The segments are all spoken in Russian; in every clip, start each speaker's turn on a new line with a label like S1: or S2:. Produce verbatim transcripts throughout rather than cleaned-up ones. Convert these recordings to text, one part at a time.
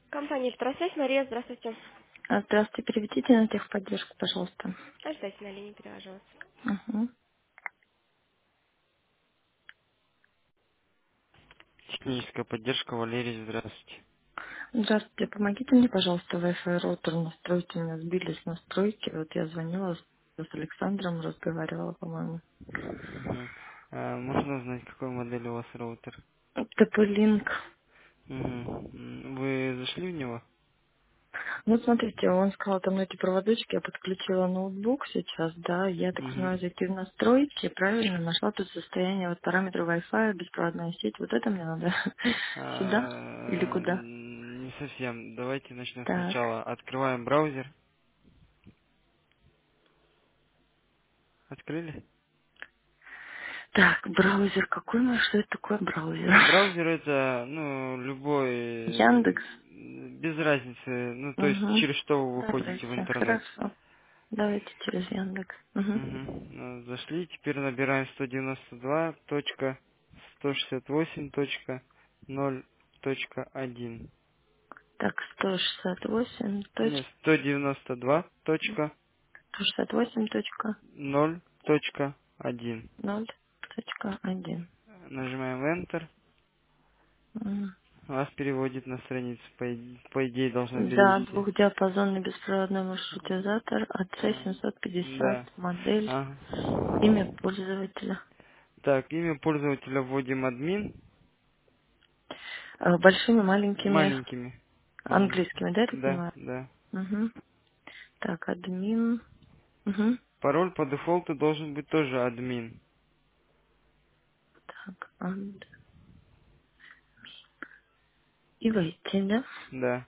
S1: Компания «Электросвязь». Мария, здравствуйте.
S2: А, Здравствуйте, переведите на техподдержку, пожалуйста.
S1: Ожидайте на линии, перевожу вас.
S2: Угу.
S3: Техническая поддержка, Валерий, здравствуйте.
S2: Здравствуйте, помогите мне, пожалуйста, Wi-Fi роутер настроить. У меня сбились настройки. Вот я звонила с с Александром, разговаривала, по-моему.
S3: Мгм. А, можно узнать, какой модель у вас роутер?
S2: ТП-линк.
S3: Мгм. М, Вы зашли в него?
S2: Ну, смотрите, он сказал, там эти проводочки, я подключила ноутбук сейчас, да, я так
S3: Мгм.
S2: понимаю, зайти в настройки, правильно, нашла тут состояние, вот параметры Wi-Fi, беспроводная сеть, вот это мне надо сюда или
S3: А,
S2: куда?
S3: н- не совсем. Давайте начнем
S2: Так.
S3: сначала. Открываем браузер. Открыли?
S2: Так, браузер, какой мой, что это такое браузер?
S3: Браузер это, ну, любой, э,
S2: Яндекс.
S3: без разницы, ну, то есть
S2: Угу.
S3: через что вы выходите в
S2: Давайте.
S3: интернет.
S2: Хорошо. Давайте через Яндекс. Угу.
S3: Мгм. Ну, зашли, теперь набираем сто девяносто два точка сто шестьдесят восемь точка ноль точка один.
S2: Так, сто шестьдесят восемь
S3: Нет,
S2: точка
S3: сто девяносто два точка
S2: сто шестьдесят восемь точка
S3: ноль точка один.
S2: ноль точка один.
S3: Нажимаем Enter.
S2: М.
S3: Вас переводит на страницу. По, иде- по идее должно
S2: Да,
S3: перевести.
S2: двухдиапазонный беспроводной маршрутизатор А Ц
S3: А,
S2: семьсот пятьдесят,
S3: Да.
S2: модель,
S3: Ага.
S2: имя пользователя.
S3: Так, имя пользователя вводим админ
S2: Э, Большими, маленькими,
S3: маленькими. Мгм.
S2: английскими, да, я так
S3: Да,
S2: понимаю?
S3: да.
S2: Угу. Так, админ. Угу.
S3: Пароль по дефолту должен быть тоже админ.
S2: Так, ад- и войти, да?
S3: Да.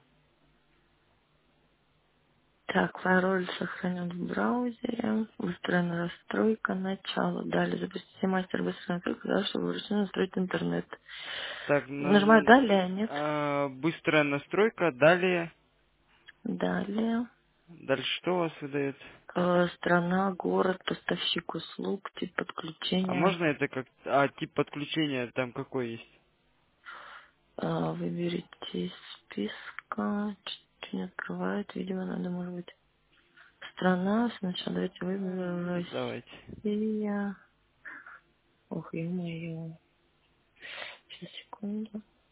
S2: Так, пароль сохранен в браузере. Выстроена расстройка. Начало. Далее запустите мастер быстрой настройки, да, чтобы вручную настроить интернет.
S3: Так,
S2: Нажимаю
S3: на-
S2: далее, нет?
S3: а, быстрая настройка. Далее.
S2: Далее.
S3: Дальше что у вас выдает?
S2: Э, страна, город, поставщик услуг, тип
S3: А
S2: подключения.
S3: можно это как... А, тип подключения там какой есть?
S2: Э, выберите из списка. Чуть не открывает. Видимо, надо, может быть, страна. Сначала давайте выберем
S3: М, Давайте.
S2: Россия. Ох, ё-моё. Сейчас, секунду.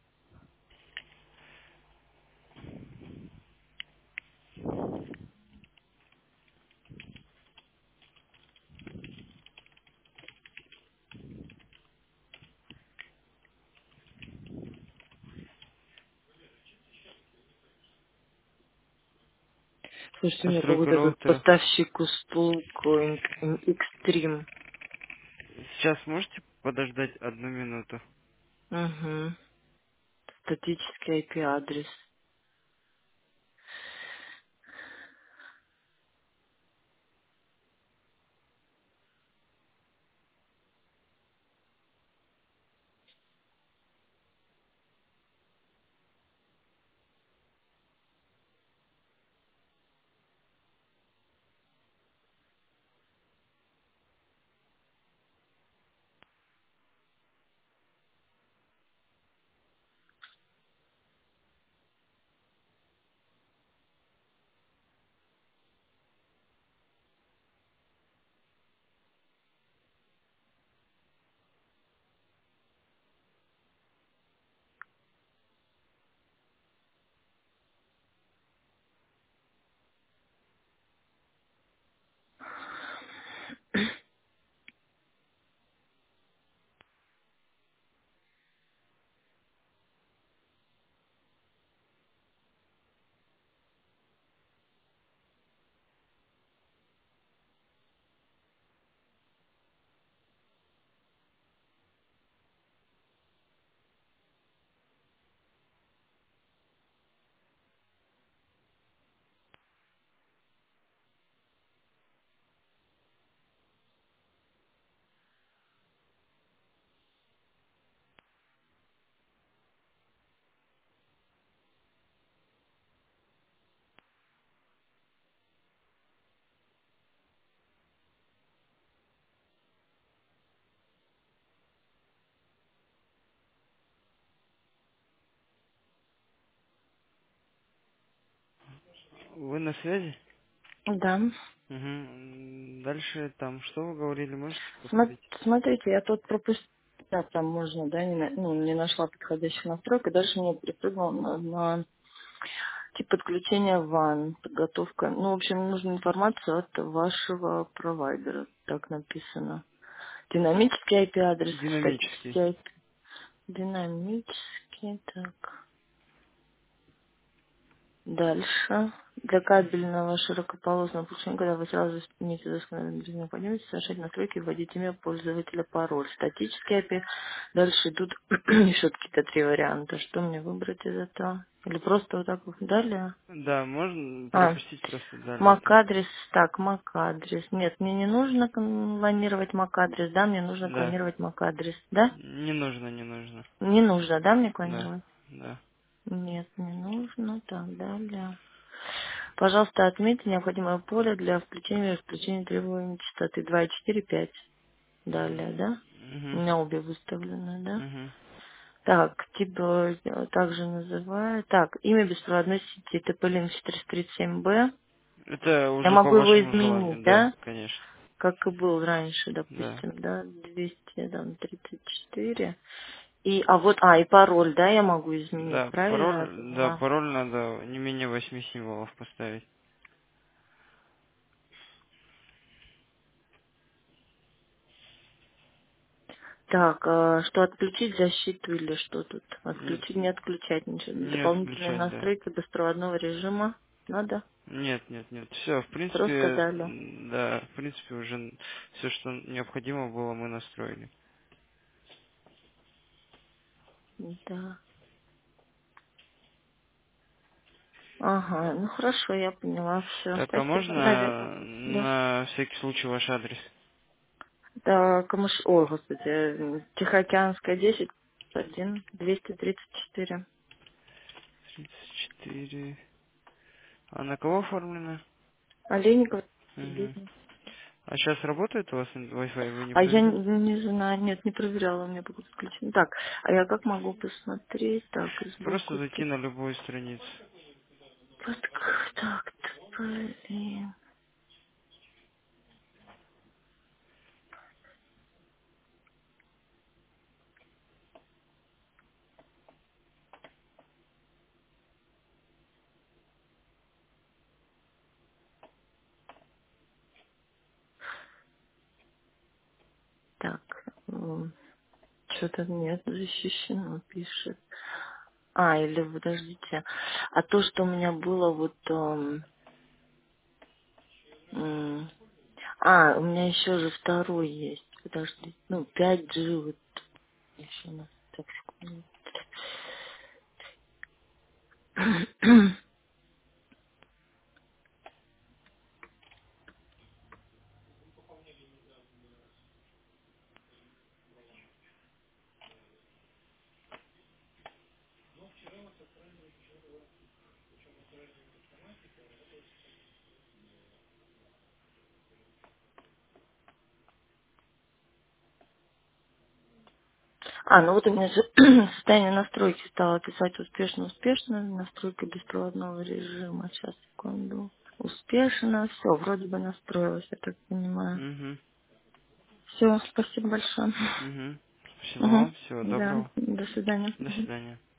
S2: Слушайте, у меня
S3: Настройка
S2: какой-то тут
S3: роутера.
S2: поставщик услуг ин- ин- Extreme.
S3: Сейчас можете подождать одну минуту?
S2: Угу. Статический ай пи адрес.
S3: Вы на связи?
S2: Да.
S3: Угу. Дальше там, что вы говорили, можете
S2: Сма-
S3: повторить?
S2: Смотрите, я тут пропустила, да, там можно, да, не, на- ну, не нашла подходящую настройку, дальше мне перепрыгнул на, на тип подключения ван, подготовка. Ну, в общем, нужна информация от вашего провайдера, так написано. Динамический ай пи-адрес,
S3: Динамический.
S2: статический ай пи. Динамический, так. Дальше. Для кабельного широкополосного подключения, когда вы сразу имеете доскональную необходимость совершать настройки, вводить имя пользователя, пароль. Статический ай пи. Дальше идут еще какие-то три варианта. Что мне выбрать из этого? Или просто вот так вот далее?
S3: Да, можно
S2: А,
S3: пропустить просто далее там.
S2: мак-адрес. Так, мак-адрес. Нет, мне не нужно клонировать мак-адрес, да? Мне нужно
S3: Да.
S2: клонировать мак-адрес, да?
S3: Не нужно, не нужно.
S2: Не нужно, да, мне
S3: Да,
S2: клонировать?
S3: да.
S2: Нет, не нужно. Так, далее. Пожалуйста, отметьте необходимое поле для включения и исключения требований частоты два и четыре пять. Далее, да? У
S3: Угу.
S2: меня обе выставлены, да?
S3: Угу.
S2: Так, тип э, также называю. Так, имя беспроводной сети Т П Линк четыреста тридцать семь Б.
S3: Это
S2: Я
S3: уже по
S2: могу его
S3: вашему
S2: изменить,
S3: желанию, да,
S2: да?
S3: конечно.
S2: Как и был раньше,
S3: Да.
S2: допустим, да? двести тридцать четыре. И, а вот, а, и пароль, да, я могу изменить,
S3: Да,
S2: правильно я
S3: пароль, да,
S2: поняла?
S3: пароль надо не менее восьми символов поставить.
S2: Так, а что отключить защиту или что тут?
S3: Н-
S2: Отключить, не отключать ничего.
S3: Не
S2: Дополнительные
S3: отключать, да.
S2: настройки беспроводного режима. Надо?
S3: Нет, нет, нет. Все, в
S2: Просто
S3: принципе,
S2: далее.
S3: м, да, в принципе, уже все, что необходимо было, мы настроили.
S2: Да. Ага, ну хорошо, я поняла. Все,
S3: Так, а
S2: спасибо.
S3: можно
S2: Наверное. Да.
S3: на всякий случай ваш адрес?
S2: Да, Камыш... Ой, господи, э, Тихоокеанская десять, один, двести тридцать четыре.
S3: тридцать четыре. А на кого оформлено?
S2: Олейников,
S3: Мгм.
S2: бизнес.
S3: А сейчас работает у вас Wi-Fi, вы не
S2: А я не,
S3: проверяли?
S2: не знаю, нет, не проверяла, у меня пока подключено. Так, а я как могу посмотреть? Так,
S3: Просто
S2: сбоку.
S3: зайти на любую страницу.
S2: Вот так, блин. Так, что-то нет, защищено, пишет. А, или подождите. А то, что у меня было вот... эм, м, а, у меня еще же второй есть. Подожди. Ну, пять джи вот еще у нас. Так, секунду. А, ну вот у меня же состояние настройки стало писать успешно, успешно. Настройка беспроводного режима. Сейчас, секунду. Успешно. Все, вроде бы настроилась, я так понимаю.
S3: Угу.
S2: Все, спасибо большое.
S3: Угу. Спасибо
S2: Угу.
S3: вам, всего
S2: Да,
S3: доброго.
S2: до свидания.
S3: До
S2: Мгм.
S3: свидания.